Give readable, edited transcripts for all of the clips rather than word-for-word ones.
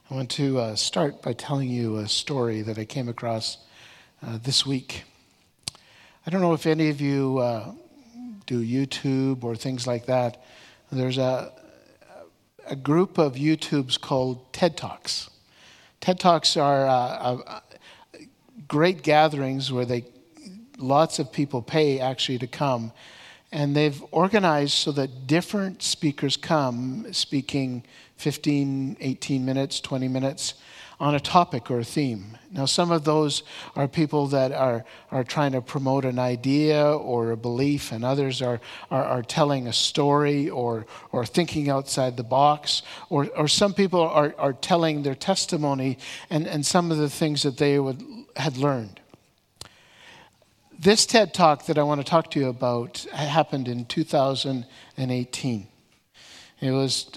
I want to start by telling you a story that I came across this week. I don't know if any of you do YouTube or things like that. There's a group of YouTubes called TED Talks. TED Talks are great gatherings where lots of people pay actually to come. And they've organized so that different speakers come speaking 15, 18 minutes, 20 minutes on a topic or a theme. Now, some of those are people that are trying to promote an idea or a belief, and others are telling a story or thinking outside the box, or some people are telling their testimony and some of the things that they had learned. This TED Talk that I want to talk to you about happened in 2018. It was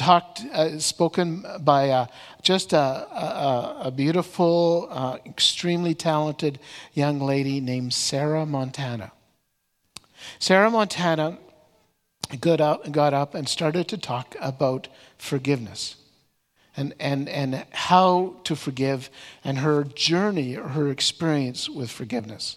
spoken by just a beautiful, extremely talented young lady named Sarah Montana. Sarah Montana got up and started to talk about forgiveness and how to forgive and her journey or her experience with forgiveness.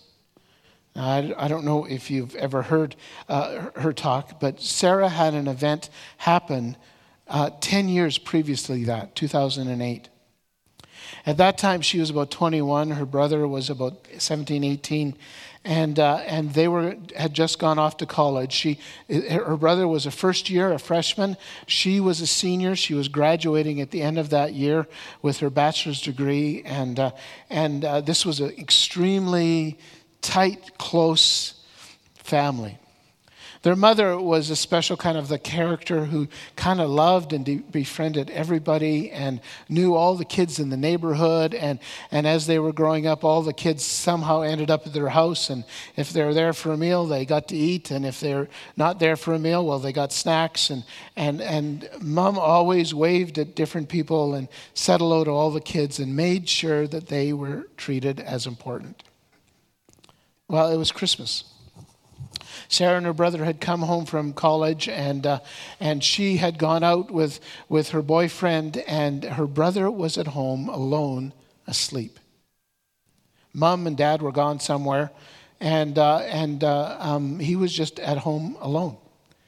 I don't know if you've ever heard her talk, but Sarah had an event happen 10 years previously, 2008. At that time, she was about 21. Her brother was about 17, 18, and they had just gone off to college. Her brother was a first year, a freshman. She was a senior. She was graduating at the end of that year with her bachelor's degree, and this was an extremely tight, close family. Their mother was a special kind of the character who kind of loved and befriended everybody and knew all the kids in the neighborhood. And as they were growing up, all the kids somehow ended up at their house. And if they were there for a meal, they got to eat. And if they're not there for a meal, well, they got snacks. And Mom always waved at different people and said hello to all the kids and made sure that they were treated as important. Well, it was Christmas. Sarah and her brother had come home from college, and she had gone out with her boyfriend, and her brother was at home alone, asleep. Mom and Dad were gone somewhere, and he was just at home alone.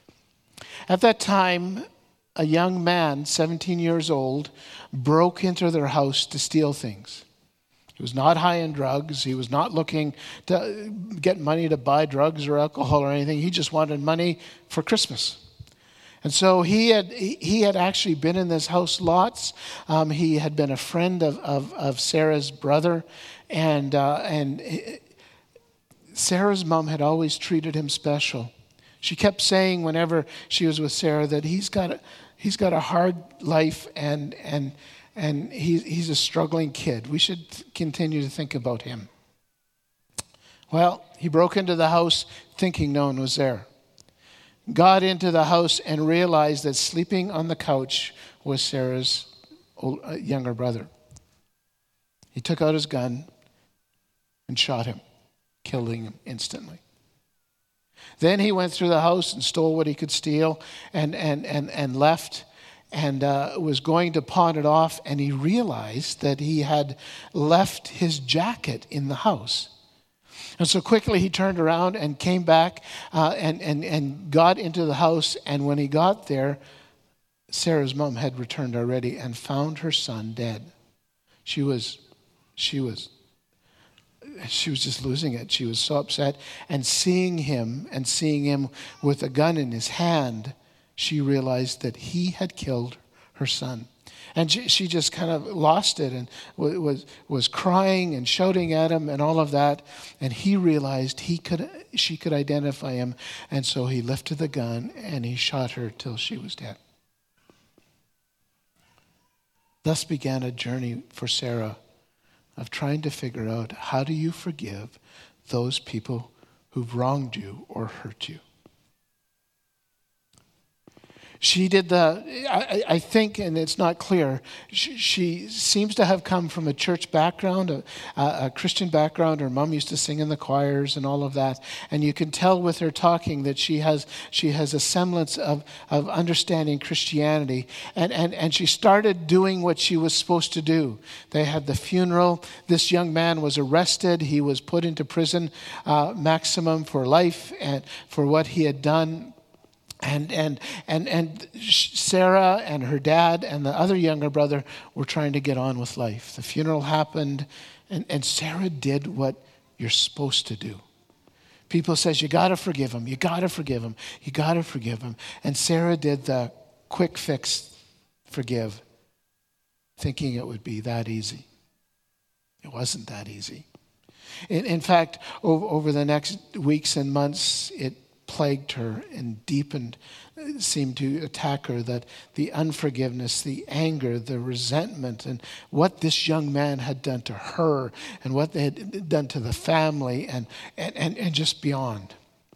At that time, a young man, 17 years old, broke into their house to steal things. He was not high in drugs. He was not looking to get money to buy drugs or alcohol or anything. He just wanted money for Christmas. And so he had actually been in this house lots. He had been a friend of Sarah's brother. And Sarah's mom had always treated him special. She kept saying whenever she was with Sarah that he's got a hard life and he's a struggling kid. We should continue to think about him. Well, he broke into the house thinking no one was there. Got into the house and realized that sleeping on the couch was Sarah's younger brother. He took out his gun and shot him, killing him instantly. Then he went through the house and stole what he could steal and left. And was going to pawn it off, and he realized that he had left his jacket in the house. And so quickly he turned around and came back and got into the house. And when he got there, Sarah's mom had returned already and found her son dead. She was just losing it. She was so upset. And seeing him with a gun in his hand, she realized that he had killed her son. And she just kind of lost it and was crying and shouting at him and all of that. And he realized she could identify him. And so he lifted the gun and he shot her till she was dead. Thus began a journey for Sarah of trying to figure out, how do you forgive those people who've wronged you or hurt you? She did I think, and it's not clear, she seems to have come from a church background, a Christian background. Her mom used to sing in the choirs and all of that. And you can tell with her talking that she has a semblance of understanding Christianity. And she started doing what she was supposed to do. They had the funeral. This young man was arrested. He was put into prison, maximum for life, and for what he had done. And Sarah and her dad and the other younger brother were trying to get on with life. The funeral happened, and Sarah did what you're supposed to do. People says, you got to forgive him, you got to forgive him, you got to forgive him. And Sarah did the quick fix, forgive, thinking it would be that easy. It wasn't that easy. In fact, over the next weeks and months, it plagued her and deepened, seemed to attack her, that the unforgiveness, the anger, the resentment, and what this young man had done to her and what they had done to the family and just beyond.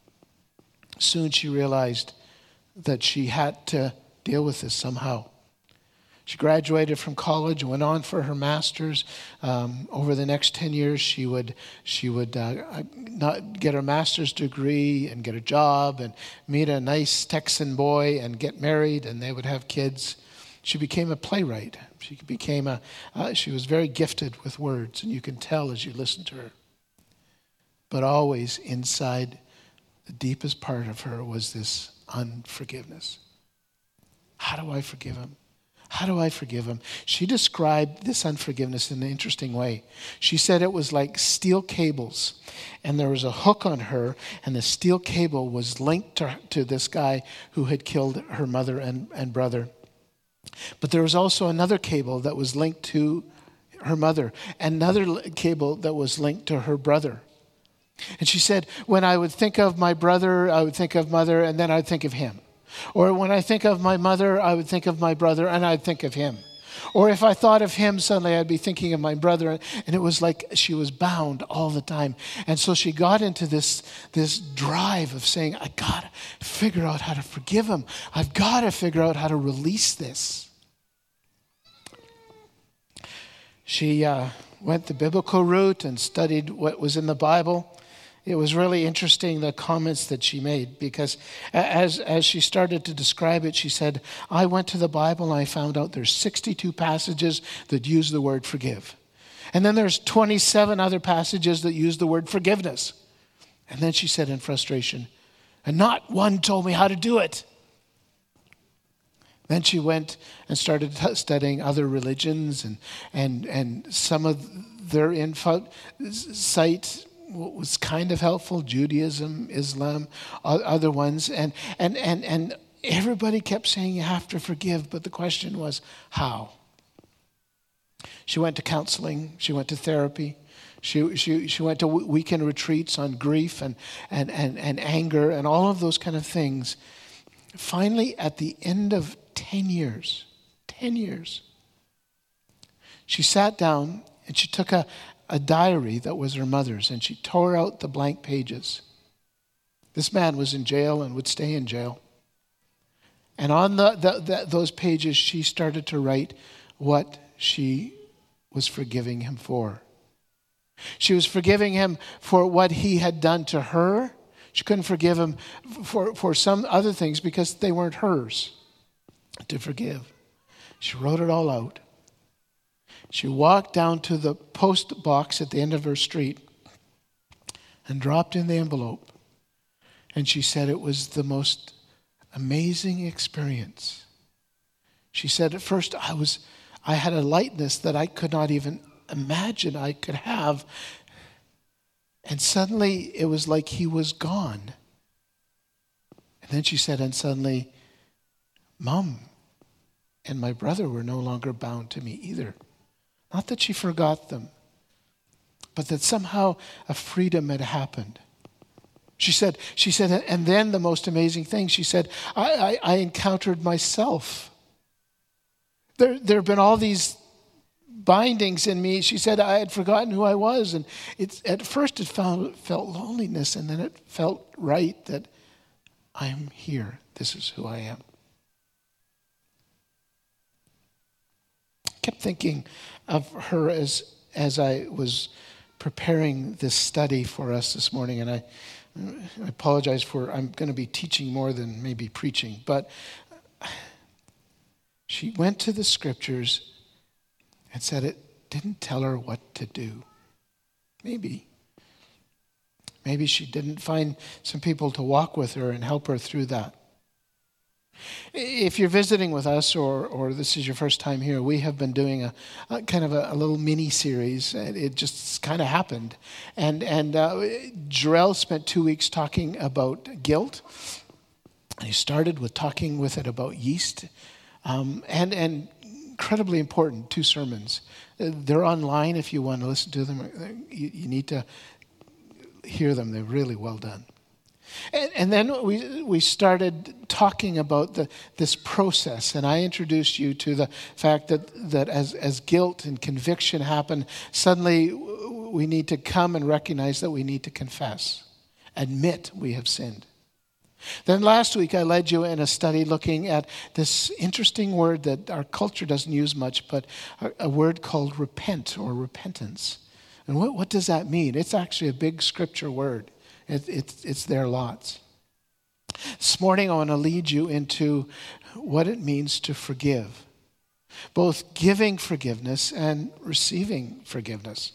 Soon she realized that she had to deal with this somehow. She graduated from college and went on for her master's. Over the next 10 years, she would not get her master's degree and get a job and meet a nice Texan boy and get married, and they would have kids. She became a playwright. She was very gifted with words, and you can tell as you listen to her. But always inside the deepest part of her was this unforgiveness. How do I forgive him? How do I forgive him? She described this unforgiveness in an interesting way. She said it was like steel cables, and there was a hook on her, and the steel cable was linked to this guy who had killed her mother and brother. But there was also another cable that was linked to her mother, another cable that was linked to her brother. And she said, when I would think of my brother, I would think of mother, and then I'd think of him. Or when I think of my mother, I would think of my brother, and I'd think of him. Or if I thought of him, suddenly I'd be thinking of my brother. And it was like she was bound all the time. And so she got into this drive of saying, I got to figure out how to forgive him. I've got to figure out how to release this. She went the biblical route and studied what was in the Bible. It was really interesting, the comments that she made, because as she started to describe it, she said, I went to the Bible and I found out there's 62 passages that use the word forgive. And then there's 27 other passages that use the word forgiveness. And then she said in frustration, and not one told me how to do it. Then she went and started studying other religions and some of their insight was kind of helpful, Judaism, Islam, other ones. And everybody kept saying you have to forgive, but the question was, how? She went to counseling. She went to therapy. She went to weekend retreats on grief and anger and all of those kind of things. Finally, at the end of 10 years, she sat down and she took a diary that was her mother's, and she tore out the blank pages. This man was in jail and would stay in jail. And on those pages, she started to write what she was forgiving him for. She was forgiving him for what he had done to her. She couldn't forgive him for some other things because they weren't hers to forgive. She wrote it all out. She walked down to the post box at the end of her street and dropped in the envelope. And she said it was the most amazing experience. She said at first I had a lightness that I could not even imagine I could have. And suddenly it was like he was gone. And then she said, and suddenly Mom and my brother were no longer bound to me either. Not that she forgot them, but that somehow a freedom had happened. She said, and then the most amazing thing, she said, I encountered myself. There have been all these bindings in me. She said, I had forgotten who I was. And at first it felt loneliness, and then it felt right that I'm here. This is who I am. kept thinking of her as I was preparing this study for us this morning, and I apologize I'm going to be teaching more than maybe preaching, but she went to the scriptures and said it didn't tell her what to do. Maybe she didn't find some people to walk with her and help her through that. If you're visiting with us or this is your first time here, we have been doing a kind of a little mini series. It just kind of happened. And Jarrell spent 2 weeks talking about guilt. And he started with talking with it about yeast. And incredibly important, 2 sermons. They're online if you want to listen to them. You need to hear them. They're really well done. And then we started talking about this process, and I introduced you to the fact that as guilt and conviction happen, suddenly we need to come and recognize that we need to confess, admit we have sinned. Then last week I led you in a study looking at this interesting word that our culture doesn't use much, but a word called repent or repentance. And what does that mean? It's actually a big scripture word. It's there lots. This morning I want to lead you into what it means to forgive, both giving forgiveness and receiving forgiveness.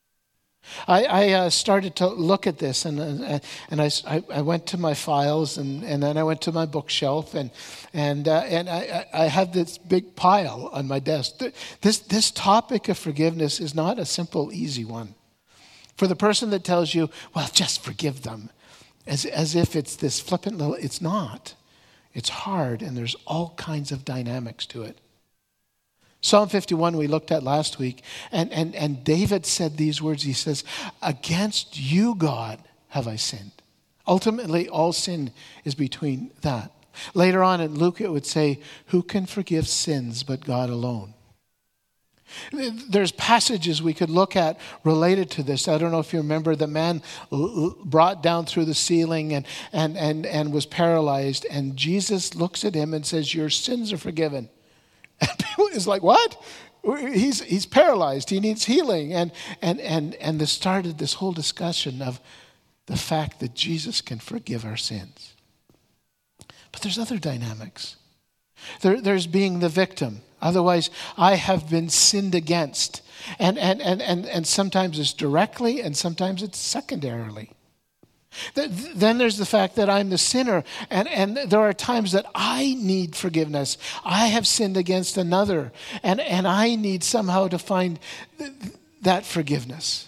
I started to look at this, and I went to my files, and then I went to my bookshelf, and I have this big pile on my desk. This topic of forgiveness is not a simple, easy one. For the person that tells you, well, just forgive them, as if it's this flippant little, it's not. It's hard, and there's all kinds of dynamics to it. Psalm 51 we looked at last week, and David said these words. He says, against you, God, have I sinned. Ultimately, all sin is between that. Later on in Luke, it would say, who can forgive sins but God alone? There's passages we could look at related to this. I don't know if you remember the man brought down through the ceiling and was paralyzed, and Jesus looks at him and says, your sins are forgiven. And people is like, what? He's paralyzed. He needs healing. And this started this whole discussion of the fact that Jesus can forgive our sins. But there's other dynamics. There's being the victim. Otherwise, I have been sinned against. And sometimes it's directly and sometimes it's secondarily. Then there's the fact that I'm the sinner, and there are times that I need forgiveness. I have sinned against another, and I need somehow to find that forgiveness.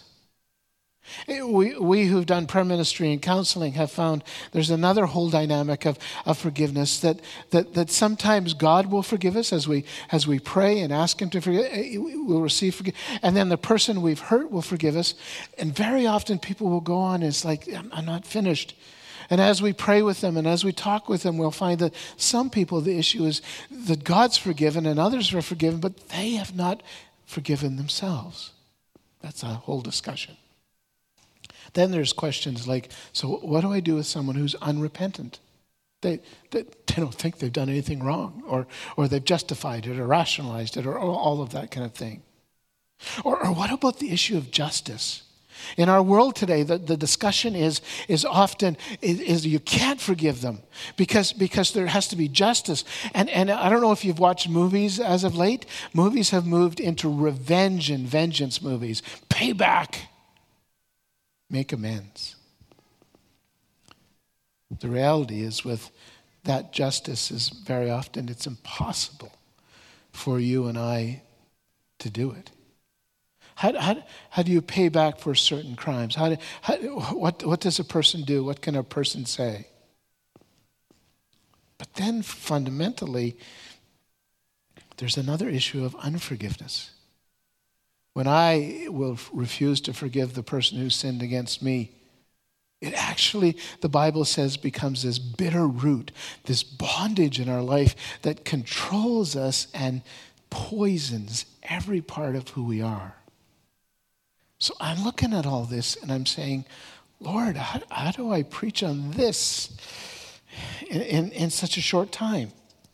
We who've done prayer ministry and counseling have found there's another whole dynamic of forgiveness that sometimes God will forgive us as we pray and ask Him to forgive. We'll receive forgiveness, and then the person we've hurt will forgive us. And very often people will go on. It's like, I'm not finished. And as we pray with them and as we talk with them, we'll find that some people, the issue is that God's forgiven and others are forgiven, but they have not forgiven themselves. That's a whole discussion. Then there's questions like, so what do I do with someone who's unrepentant? They don't think they've done anything wrong, or they've justified it or rationalized it or all of that kind of thing. Or what about the issue of justice? In our world today, the discussion is often you can't forgive them because there has to be justice. And I don't know if you've watched movies as of late. Movies have moved into revenge and vengeance movies. Payback. Make amends. The reality is with that justice is very often it's impossible for you and I to do it. How do you pay back for certain crimes? What does a person do? What can a person say? But then fundamentally, there's another issue of unforgiveness. When I will refuse to forgive the person who sinned against me, it actually, the Bible says, becomes this bitter root, this bondage in our life that controls us and poisons every part of who we are. So I'm looking at all this and I'm saying, Lord, how do I preach on this in such a short time?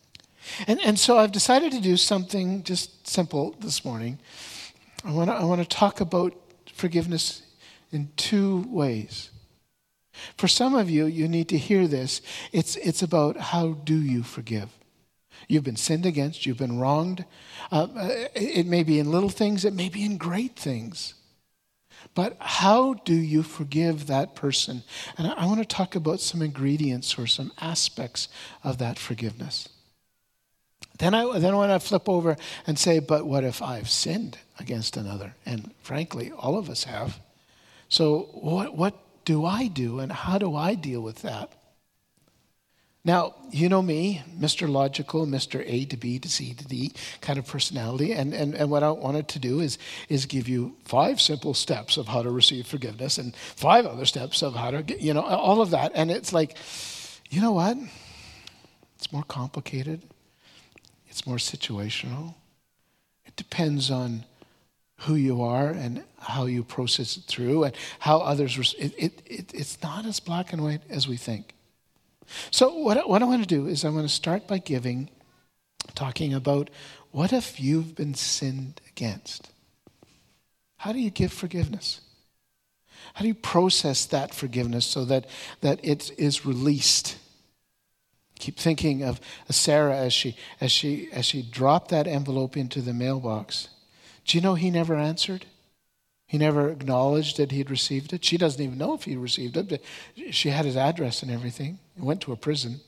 And so I've decided to do something just simple this morning. I want to talk about forgiveness in two ways. For some of you, you need to hear this. It's about how do you forgive. You've been sinned against. You've been wronged. It may be in little things. It may be in great things. But how do you forgive that person? And I want to talk about some ingredients or some aspects of that forgiveness. Then I want to flip over and say, but what if I've sinned against another? And frankly, all of us have. So what do I do, and how do I deal with that? Now, you know me, Mr. Logical, Mr. A to B to C to D kind of personality. And what I wanted to do is give you 5 simple steps of how to receive forgiveness and 5 other steps of how to get, all of that. And it's like, you know what? It's more complicated. It's more situational. It depends on who you are and how you process it through and how others, it's not as black and white as we think. So what I want to do is I want to start by talking about what if you've been sinned against? How do you give forgiveness? How do you process that forgiveness so that it is released? Keep thinking of Sarah as she dropped that envelope into the mailbox. Do you know he never answered? He never acknowledged that he'd received it. She doesn't even know if he received it, but she had his address and everything. He went to a prison.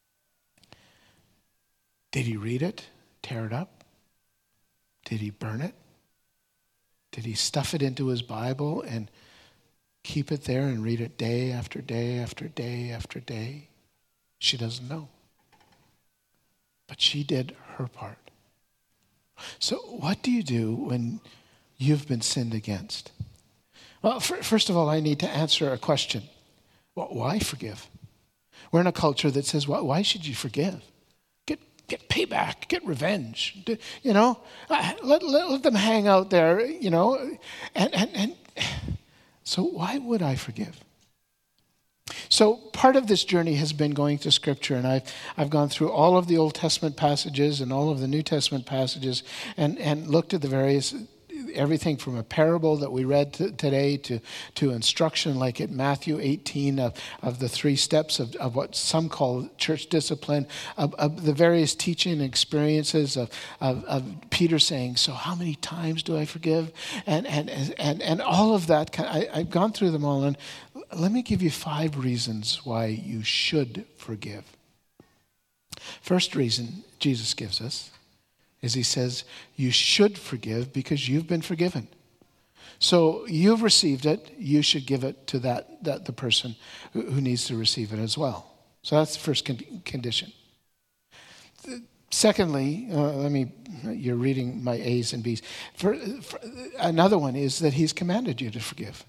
Did he read it, tear it up? Did he burn it? Did he stuff it into his Bible and keep it there and read it day after day after day after day? She doesn't know. But she did her part. So what do you do when you've been sinned against? Well, first of all, I need to answer a question. Well, why forgive? We're in a culture that says, why should you forgive? Get payback, get revenge. Let them hang out there, And so why would I forgive? So part of this journey has been going to Scripture, and I've gone through all of the Old Testament passages and all of the New Testament passages and looked at the various, everything from a parable that we read today to instruction like at Matthew 18 of the 3 steps of what some call church discipline, of the various teaching experiences of Peter saying, so how many times do I forgive? And all of that. I've gone through them all, and let me give you 5 reasons why you should forgive. First reason Jesus gives us is he says, you should forgive because you've been forgiven. So you've received it, you should give it to the person who needs to receive it as well. So that's the first condition. Secondly, you're reading my A's and B's. Another one is that he's commanded you to forgive.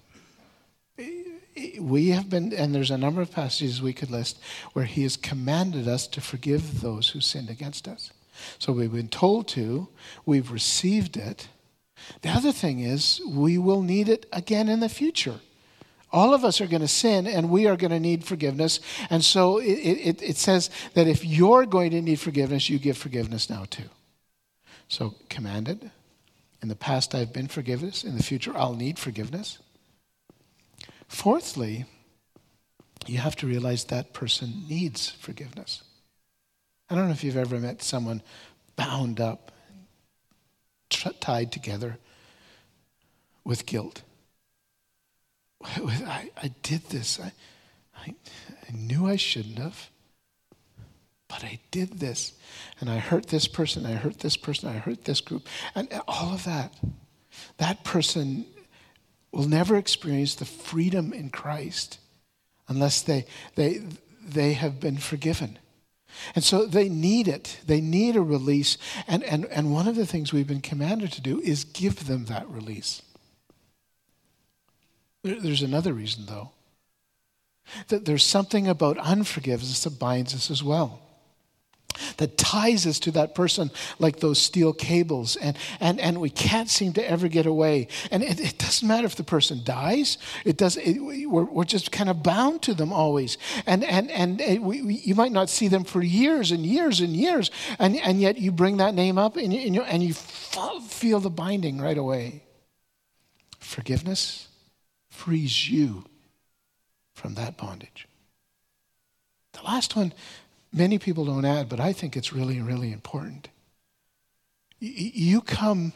We have been, and there's a number of passages we could list where he has commanded us to forgive those who sinned against us. So we've been told to, we've received it. The other thing is we will need it again in the future. All of us are going to sin and we are going to need forgiveness. And so it says that if you're going to need forgiveness, you give forgiveness now too. So commanded. In the past I've been forgiveness. In the future I'll need forgiveness. Fourthly, you have to realize that person needs forgiveness. I don't know if you've ever met someone bound up, tied together with guilt. I did this. I knew I shouldn't have, but I did this. And I hurt this person, I hurt this person, I hurt this group. And all of that. That person will never experience the freedom in Christ unless they have been forgiven. And so they need it. They need a release. And one of the things we've been commanded to do is give them that release. There's another reason, though. That there's something about unforgiveness that binds us as well. that ties us to that person like those steel cables, and we can't seem to ever get away. And it doesn't matter if the person dies. We're just kind of bound to them always. You might not see them for years and years and years, and yet you bring that name up and you feel the binding right away. Forgiveness frees you from that bondage. The last one, many people don't add, but I think it's really, really important. You come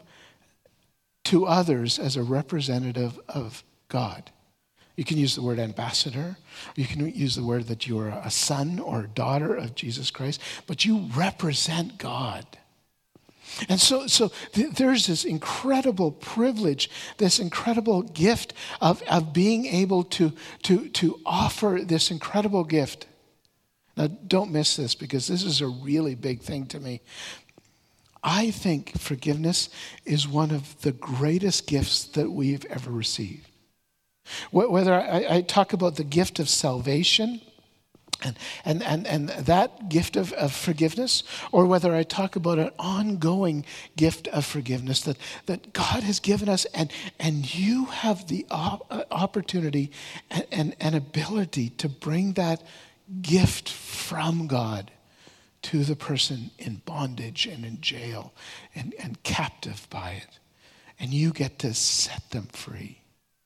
to others as a representative of God. You can use the word ambassador. You can use the word that you are a son or a daughter of Jesus Christ, but you represent God. And so there's this incredible privilege, this incredible gift of being able to offer this incredible gift. Now, don't miss this, because this is a really big thing to me. I think forgiveness is one of the greatest gifts that we've ever received. Whether I talk about the gift of salvation and that gift of forgiveness, or whether I talk about an ongoing gift of forgiveness that God has given us, and you have the opportunity and ability to bring that gift from God to the person in bondage and in jail and captive by it. And you get to set them free.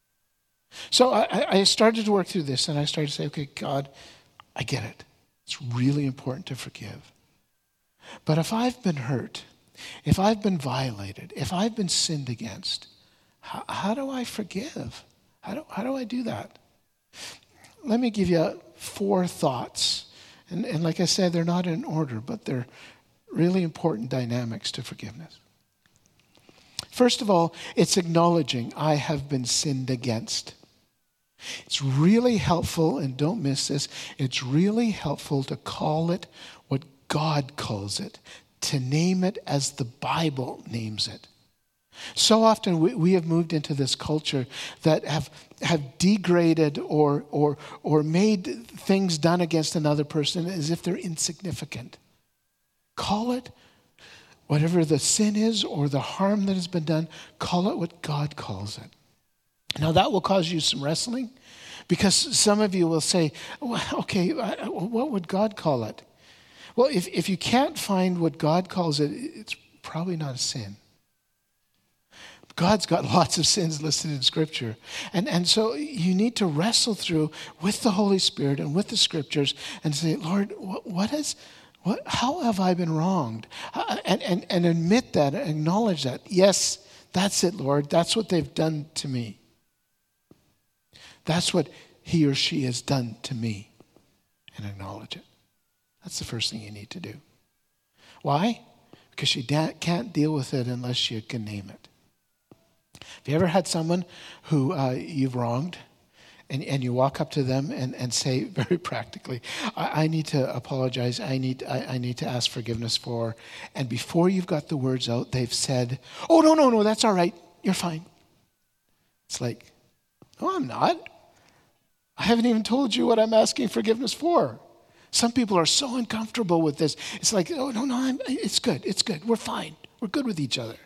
So I started to work through this, and I started to say, okay, God, I get it. It's really important to forgive. But if I've been hurt, if I've been violated, if I've been sinned against, how do I forgive? How do I do that? Let me give you 4 thoughts. And like I said, they're not in order, but they're really important dynamics to forgiveness. First of all, it's acknowledging I have been sinned against. It's really helpful, and don't miss this, it's really helpful to call it what God calls it, to name it as the Bible names it. So often we have moved into this culture that have degraded or made things done against another person as if they're insignificant. Call it whatever the sin is or the harm that has been done, call it what God calls it. Now that will cause you some wrestling, because some of you will say, well, okay, what would God call it? Well, if you can't find what God calls it, it's probably not a sin. God's got lots of sins listed in Scripture. And so you need to wrestle through with the Holy Spirit and with the Scriptures and say, Lord, how have I been wronged? And admit that, acknowledge that. Yes, that's it, Lord. That's what they've done to me. That's what he or she has done to me. And acknowledge it. That's the first thing you need to do. Why? Because you can't deal with it unless you can name it. Have you ever had someone who you've wronged, and you walk up to them and say very practically, I need to apologize, I need to ask forgiveness for, and before you've got the words out, they've said, oh, no, that's all right, you're fine. It's like, no, I'm not. I haven't even told you what I'm asking forgiveness for. Some people are so uncomfortable with this. It's like, oh, no, it's good, we're fine, we're good with each other.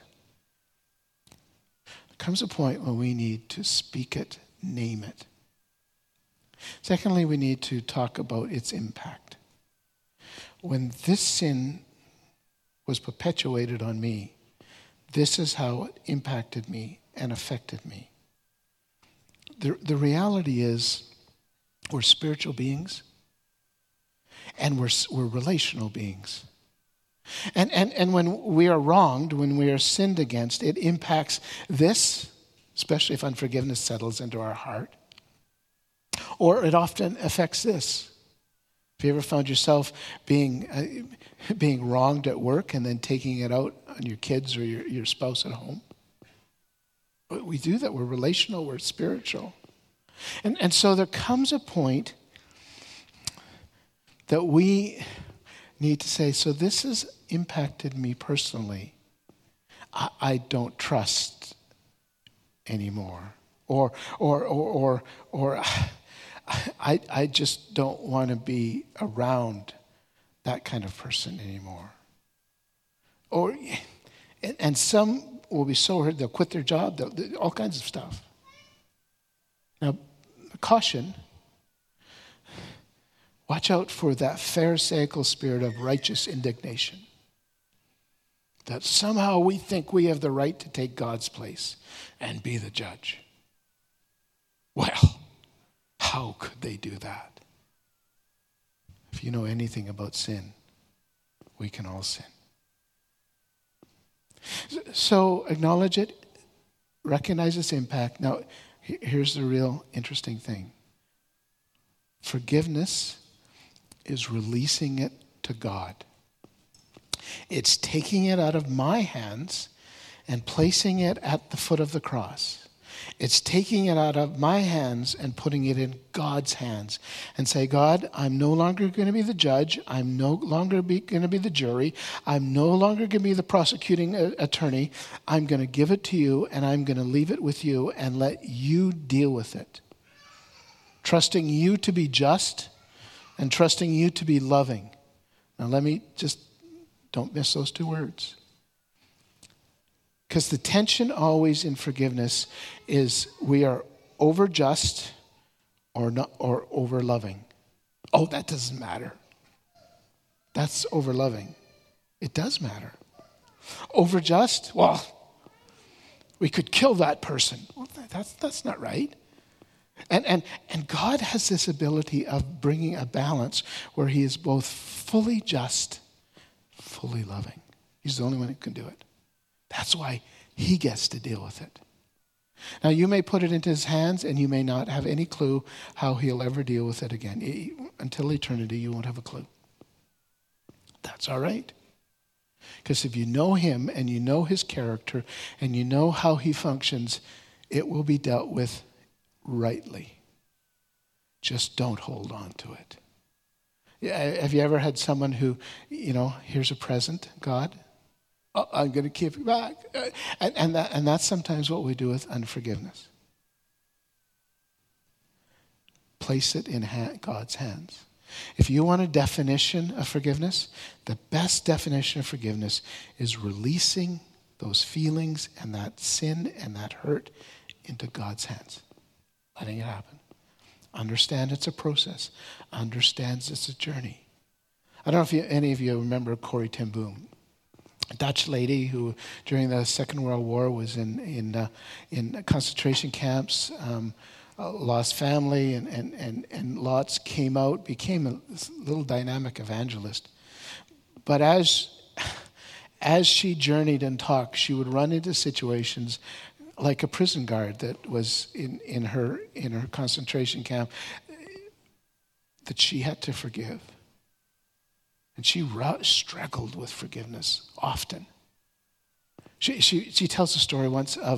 There comes a point when we need to speak it, name it. Secondly, we need to talk about its impact. When this sin was perpetuated on me, this is how it impacted me and affected me. The reality is we're spiritual beings and we're relational beings. And when we are wronged, when we are sinned against, it impacts this, especially if unforgiveness settles into our heart. Or it often affects this. Have you ever found yourself being wronged at work and then taking it out on your kids or your spouse at home? We do that. We're relational. We're spiritual. And so there comes a point that we need to say, so this has impacted me personally. I don't trust anymore. Or I just don't want to be around that kind of person anymore. And some will be so hurt they'll quit their job, all kinds of stuff. Now, caution, watch out for that Pharisaical spirit of righteous indignation. That somehow we think we have the right to take God's place and be the judge. Well, how could they do that? If you know anything about sin, we can all sin. So acknowledge it, recognize its impact. Now, here's the real interesting thing. Forgiveness is releasing it to God. It's taking it out of my hands and placing it at the foot of the cross. It's taking it out of my hands and putting it in God's hands and say, God, I'm no longer going to be the judge. I'm no longer going to be the jury. I'm no longer going to be the prosecuting attorney. I'm going to give it to you, and I'm going to leave it with you and let you deal with it. Trusting you to be just and trusting you to be loving. Now don't miss those two words. Because the tension always in forgiveness is we are over just or over loving. Oh, that doesn't matter. That's over loving. It does matter. Over just, well, we could kill that person. Well, that's not right. And God has this ability of bringing a balance where he is both fully just, fully loving. He's the only one who can do it. That's why he gets to deal with it. Now, you may put it into his hands and you may not have any clue how he'll ever deal with it again. Until eternity, you won't have a clue. That's all right. Because if you know him and you know his character and you know how he functions, it will be dealt with rightly. Just don't hold on to it. Have you ever had someone who, here's a present, God, I'm going to keep it back. And that's sometimes what we do with unforgiveness. Place it in God's hands. If you want a definition of forgiveness, the best definition of forgiveness is releasing those feelings and that sin and that hurt into God's hands. Letting it happen. Understand it's a process. Understands it's a journey. I don't know if any of you remember Corrie ten Boom. A Dutch lady who, during the Second World War, was in concentration camps, lost family, and lots came out, became a little dynamic evangelist. But as she journeyed and talked, she would run into situations like a prison guard that was in her concentration camp that she had to forgive. And she struggled with forgiveness often. She tells a story once of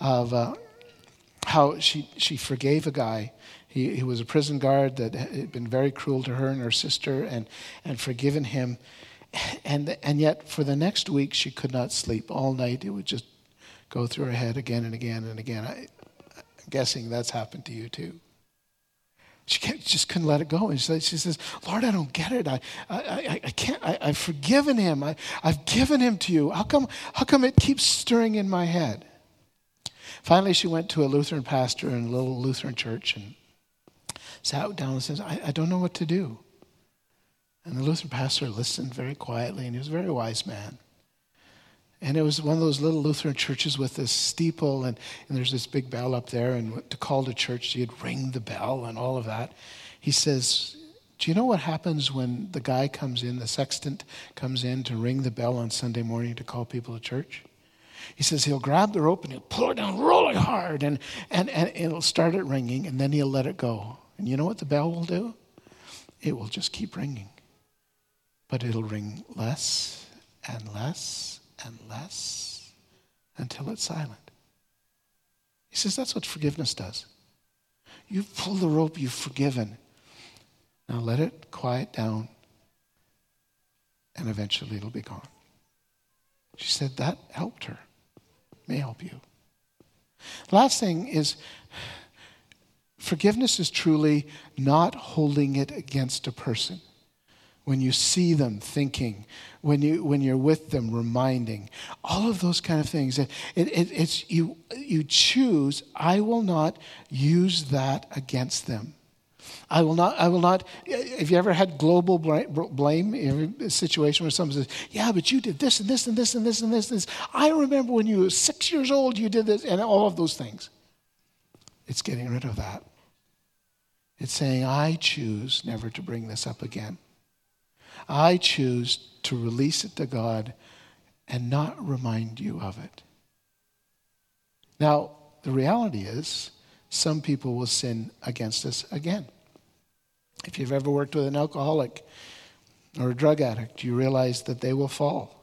how she forgave a guy. He was a prison guard that had been very cruel to her and her sister and forgiven him. And yet for the next week she could not sleep all night. It would just go through her head again and again and again. I'm guessing that's happened to you too. She just couldn't let it go. And she says, Lord, I don't get it. I can't. I've forgiven him. I've given him to you. How come it keeps stirring in my head? Finally, she went to a Lutheran pastor in a little Lutheran church and sat down and says, I don't know what to do. And the Lutheran pastor listened very quietly, and he was a very wise man. And it was one of those little Lutheran churches with this steeple, and there's this big bell up there, and to call to church, you'd ring the bell and all of that. He says, do you know what happens when the guy comes in, the sextant comes in to ring the bell on Sunday morning to call people to church? He says he'll grab the rope and he'll pull it down really hard, and it'll start it ringing, and then he'll let it go. And you know what the bell will do? It will just keep ringing. But it'll ring less and less and less until it's silent. He says that's what forgiveness does. You've pulled the rope, you've forgiven. Now let it quiet down, and eventually it'll be gone. She said that helped her. May help you. Last thing is, forgiveness is truly not holding it against a person. when you see them thinking, when you're with them reminding, all of those kind of things. It's you choose, I will not use that against them. I will not, have you ever had global blame in a situation where someone says, yeah, but you did this and this and this and this and this and this. I remember when you were 6 years old, you did this, and all of those things. It's getting rid of that. It's saying, I choose never to bring this up again. I choose to release it to God and not remind you of it. Now, the reality is, some people will sin against us again. If you've ever worked with an alcoholic or a drug addict, you realize that they will fall.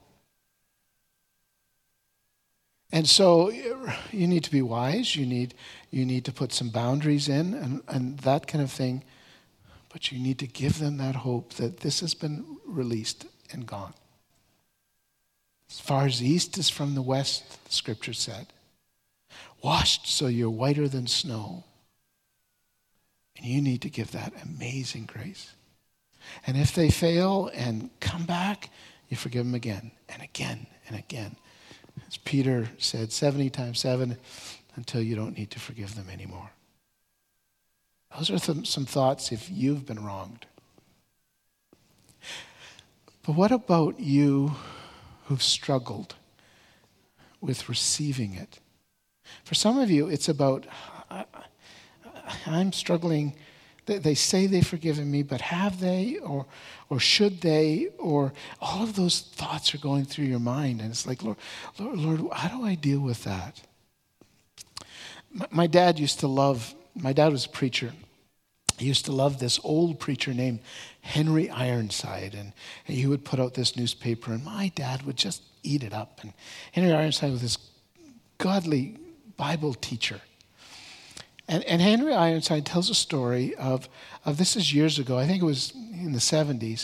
And so you need to be wise. You need to put some boundaries in and that kind of thing. But you need to give them that hope that this has been released and gone. As far as the east is from the west, the scripture said. Washed so you're whiter than snow. And you need to give that amazing grace. And if they fail and come back, you forgive them again and again and again. As Peter said, 70 times 7, until you don't need to forgive them anymore. Those are some thoughts if you've been wronged. But what about you who've struggled with receiving it? For some of you, it's about, I'm struggling. They say they've forgiven me, but have they? Or should they? Or all of those thoughts are going through your mind. And it's like, Lord, how do I deal with that? My dad was a preacher. He used to love this old preacher named Henry Ironside. And he would put out this newspaper, and my dad would just eat it up. And Henry Ironside was this godly Bible teacher. And Henry Ironside tells a story of this is years ago, I think it was in the 70s,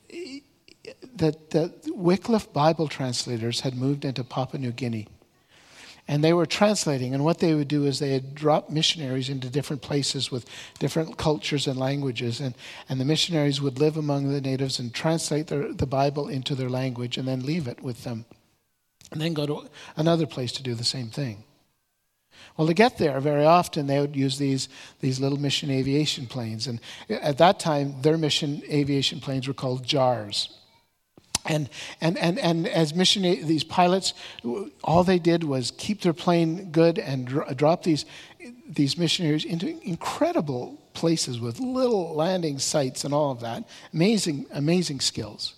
that Wycliffe Bible translators had moved into Papua New Guinea. And they were translating, and what they would do is they had dropped missionaries into different places with different cultures and languages, and the missionaries would live among the natives and translate the Bible into their language and then leave it with them, and then go to another place to do the same thing. Well, to get there, very often they would use these little mission aviation planes, and at that time, their mission aviation planes were called JARS. And as these pilots, all they did was keep their plane good and drop these missionaries into incredible places with little landing sites and all of that. Amazing skills.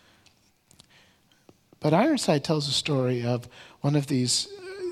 But Ironside tells a story of one of these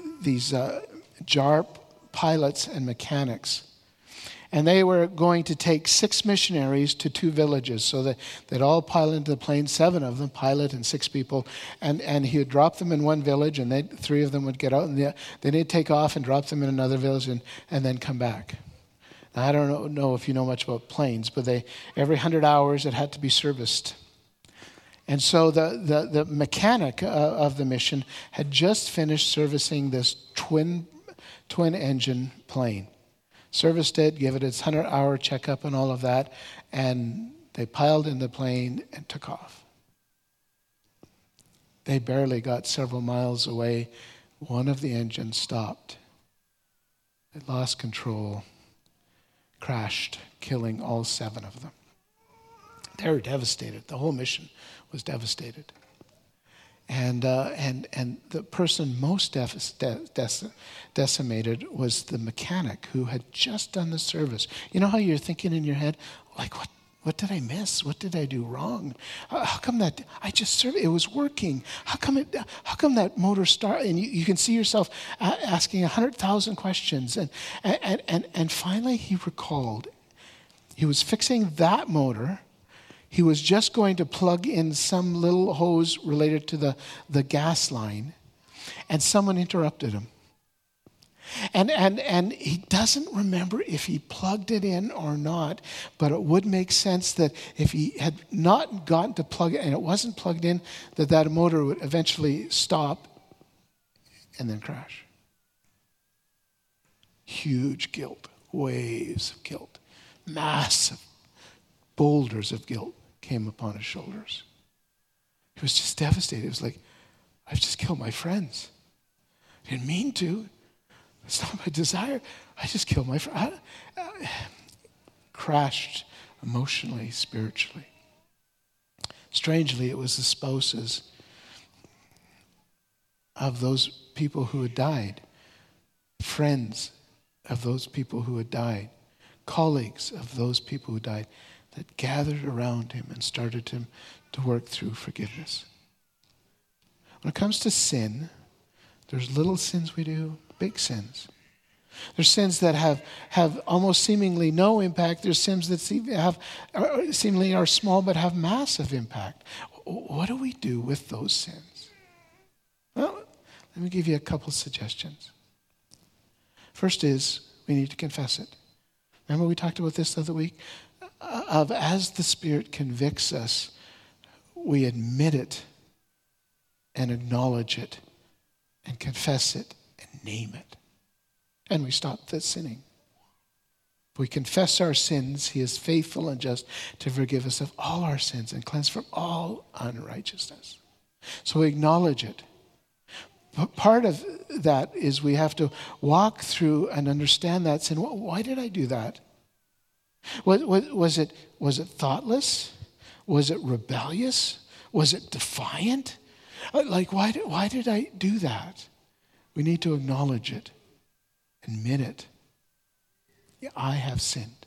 JAR pilots and mechanics. And they were going to take 6 missionaries to 2 villages so that they'd all pile into the plane, 7 of them, pilot and 6 people. And he would drop them in one village, and 3 of them would get out. And then they'd take off and drop them in another village and then come back. Now, I don't know if you know much about planes, but every 100 hours it had to be serviced. And so the mechanic of the mission had just finished servicing this twin engine plane. Serviced it, gave it its 100-hour checkup and all of that, and they piled in the plane and took off. They barely got several miles away. One of the engines stopped. It lost control, crashed, killing all 7 of them. They were devastated. The whole mission was devastated. And the person most decimated was the mechanic who had just done the service. You know how you're thinking in your head, like, what did I miss? What did I do wrong? How come that I just served? It was working. How come that motor started? And you can see yourself asking 100,000 questions. And finally he recalled. He was fixing that motor. He was just going to plug in some little hose related to the gas line, and someone interrupted him. And he doesn't remember if he plugged it in or not, but it would make sense that if he had not gotten to plug it and it wasn't plugged in, that motor would eventually stop and then crash. Huge guilt, waves of guilt, massive boulders of guilt came upon his shoulders. He was just devastated. It was like, I've just killed my friends. I didn't mean to. It's not my desire. I just killed my friend. Crashed emotionally, spiritually. Strangely, it was the spouses of those people who had died, friends of those people who had died, colleagues of those people who died, that gathered around him and started him to work through forgiveness. When it comes to sin, there's little sins we do, big sins. There's sins that have almost seemingly no impact. There's sins that seemingly are small but have massive impact. What do we do with those sins? Well, let me give you a couple suggestions. First is we need to confess it. Remember we talked about this the other week? As the Spirit convicts us, we admit it and acknowledge it and confess it and name it. And we stop the sinning. If we confess our sins, he is faithful and just to forgive us of all our sins and cleanse from all unrighteousness. So we acknowledge it. But part of that is we have to walk through and understand that sin. Why did I do that? Was it thoughtless? Was it rebellious? Was it defiant? Like, why did I do that? We need to acknowledge it. Admit it. Yeah, I have sinned.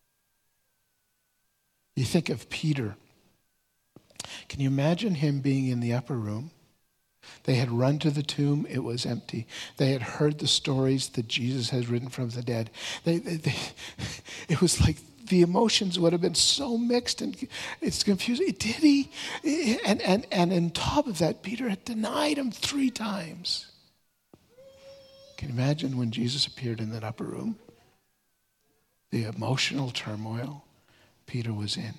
You think of Peter. Can you imagine him being in the upper room? They had run to the tomb. It was empty. They had heard the stories that Jesus has risen from the dead. It was like the emotions would have been so mixed and it's confusing. Did he? And on top of that, Peter had denied him 3 times. Can you imagine when Jesus appeared in that upper room? The emotional turmoil Peter was in.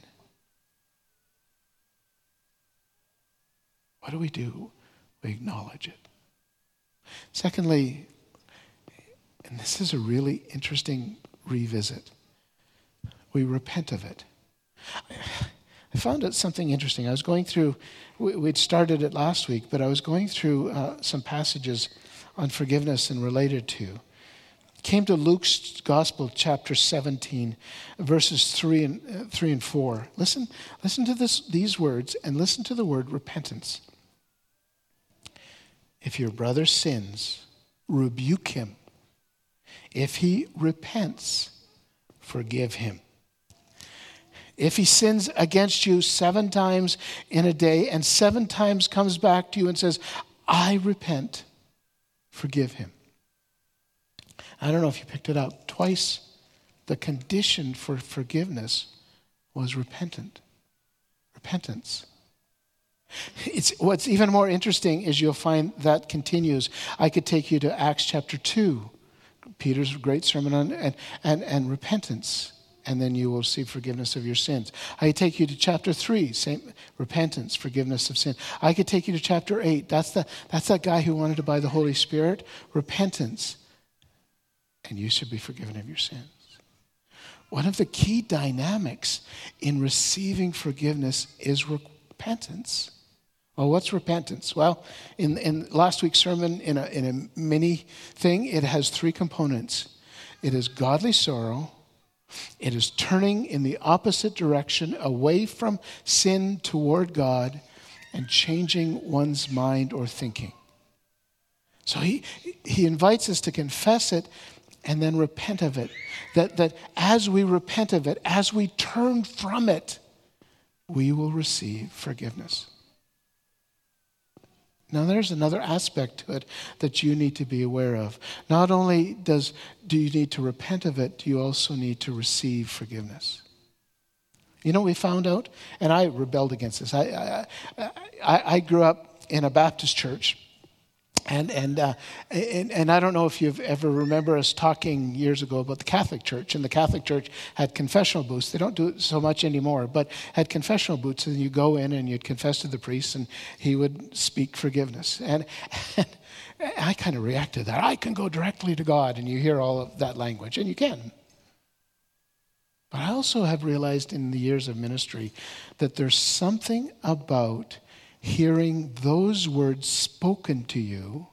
What do? We acknowledge it. Secondly, and this is a really interesting revisit, we repent of it. I found out something interesting. I was going through, we'd started it last week, but I was going through some passages on forgiveness and related to. Came to Luke's Gospel, chapter 17, verses 3 and 4. Listen to these words and listen to the word repentance. If your brother sins, rebuke him. If he repents, forgive him. If he sins against you 7 times in a day and 7 times comes back to you and says, I repent, forgive him. I don't know if you picked it up. Twice the condition for forgiveness was repentance. What's even more interesting is you'll find that continues. I could take you to Acts chapter 2, Peter's great sermon on and repentance, and then you will see forgiveness of your sins. I could take you to chapter 3, same repentance, forgiveness of sin. I could take you to chapter 8. That's that guy who wanted to buy the Holy Spirit, repentance, and you should be forgiven of your sins. One of the key dynamics in receiving forgiveness is repentance. Well, what's repentance? Well, in last week's sermon, in a mini thing, it has 3 components. It is godly sorrow. It is turning in the opposite direction, away from sin toward God, and changing one's mind or thinking. So he invites us to confess it and then repent of it. That as we repent of it, as we turn from it, we will receive forgiveness. Now, there's another aspect to it that you need to be aware of. Not only do you need to repent of it, you also need to receive forgiveness. You know what we found out? And I rebelled against this. I grew up in a Baptist church. And I don't know if you've ever remember us talking years ago about the Catholic Church. And the Catholic Church had confessional booths. They don't do it so much anymore, but had confessional booths. And you go in and you'd confess to the priest and he would speak forgiveness. And I kind of reacted to that. I can go directly to God. And you hear all of that language. And you can. But I also have realized in the years of ministry that there's something about hearing those words spoken to you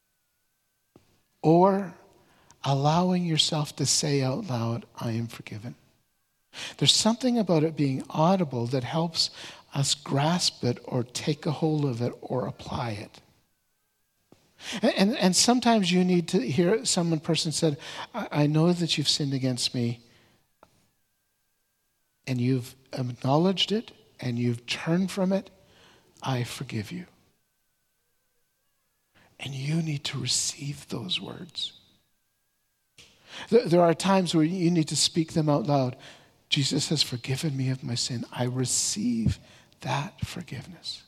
or allowing yourself to say out loud, I am forgiven. There's something about it being audible that helps us grasp it or take a hold of it or apply it. And sometimes you need to hear person said, I know that you've sinned against me, and you've acknowledged it, and you've turned from it. I forgive you. And you need to receive those words. There are times where you need to speak them out loud. Jesus has forgiven me of my sin. I receive that forgiveness.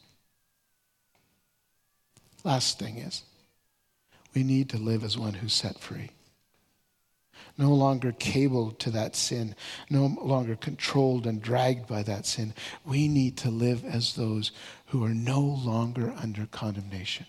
Last thing is, we need to live as one who's set free. No longer cabled to that sin, no longer controlled and dragged by that sin. We need to live as those who are no longer under condemnation.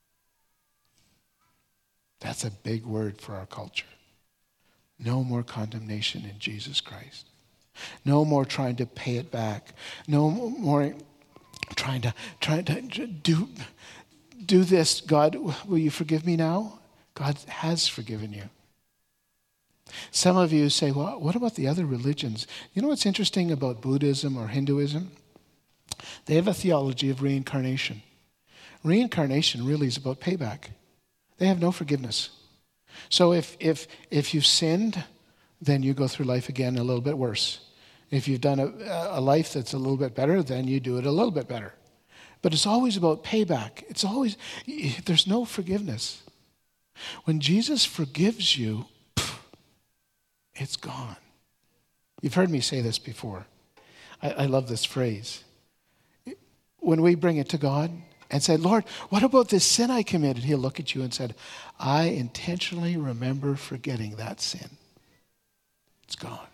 That's a big word for our culture. No more condemnation in Jesus Christ. No more trying to pay it back. No more trying to do this. God, will you forgive me now? God has forgiven you. Some of you say, well, what about the other religions? You know what's interesting about Buddhism or Hinduism? They have a theology of reincarnation. Reincarnation really is about payback. They have no forgiveness. So if you've sinned, then you go through life again a little bit worse. If you've done a life that's a little bit better, then you do it a little bit better. But it's always about payback. There's no forgiveness. When Jesus forgives you, it's gone. You've heard me say this before. I love this phrase. When we bring it to God and say, Lord, what about this sin I committed? He'll look at you and said, I intentionally remember forgetting that sin. It's gone.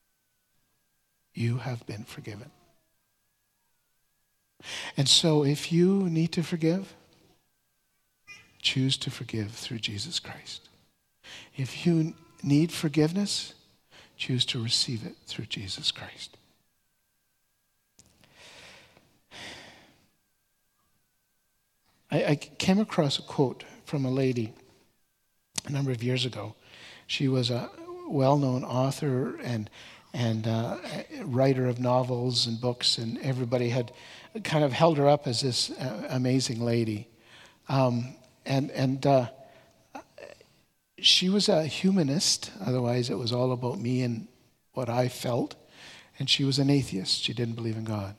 You have been forgiven. And so if you need to forgive, choose to forgive through Jesus Christ. If you need forgiveness, choose to receive it through Jesus Christ. I came across a quote from a lady a number of years ago. She was a well-known author and writer of novels and books, and everybody had kind of held her up as this amazing lady. She was a humanist. Otherwise, it was all about me and what I felt. And she was an atheist. She didn't believe in God.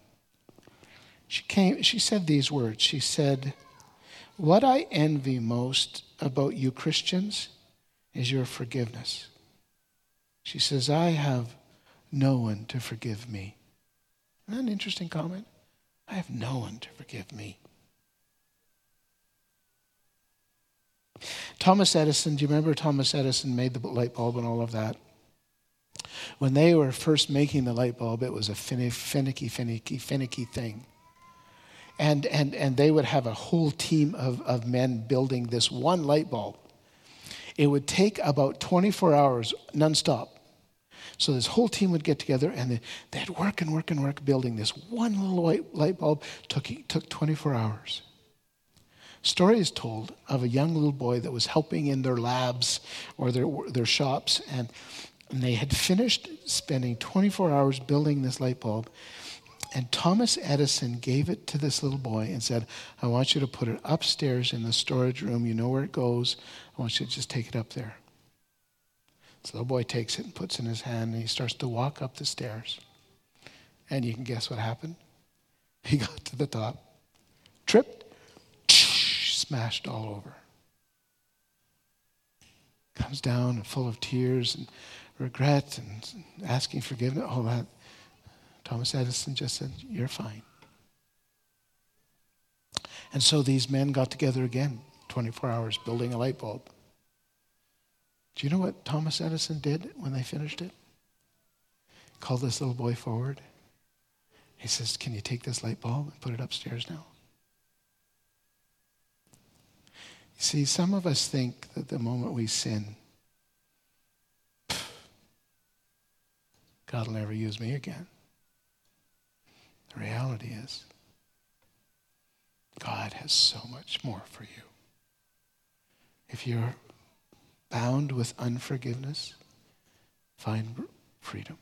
She said these words. She said, what I envy most about you Christians is your forgiveness. She says, I have no one to forgive me. Isn't that an interesting comment? I have no one to forgive me. Thomas Edison, do you remember Thomas Edison made the light bulb and all of that? When they were first making the light bulb, it was a finicky thing. And they would have a whole team of men building this one light bulb. It would take about 24 hours nonstop. So this whole team would get together and they'd work building this one little light bulb. Took 24 hours. Story is told of a young little boy that was helping in their labs or their shops, and they had finished spending 24 hours building this light bulb. And Thomas Edison gave it to this little boy and said, I want you to put it upstairs in the storage room. You know where it goes. I want you to just take it up there. So the little boy takes it and puts it in his hand, and he starts to walk up the stairs. And you can guess what happened? He got to the top, tripped, smashed all over. Comes down and full of tears and regret and asking forgiveness, all that. Thomas Edison just said, you're fine. And so these men got together again, 24 hours building a light bulb. Do you know what Thomas Edison did when they finished it? He called this little boy forward. He says, can you take this light bulb and put it upstairs now? You see, some of us think that the moment we sin, God will never use me again. The reality is, God has so much more for you. If you're bound with unforgiveness, find freedom.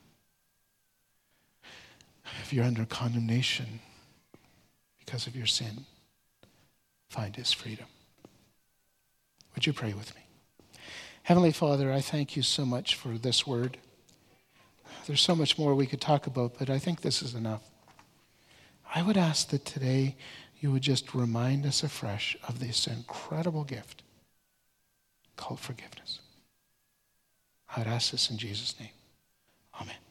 If you're under condemnation because of your sin, find his freedom. Would you pray with me? Heavenly Father, I thank you so much for this word. There's so much more we could talk about, but I think this is enough. I would ask that today you would just remind us afresh of this incredible gift called forgiveness. I would ask this in Jesus' name. Amen.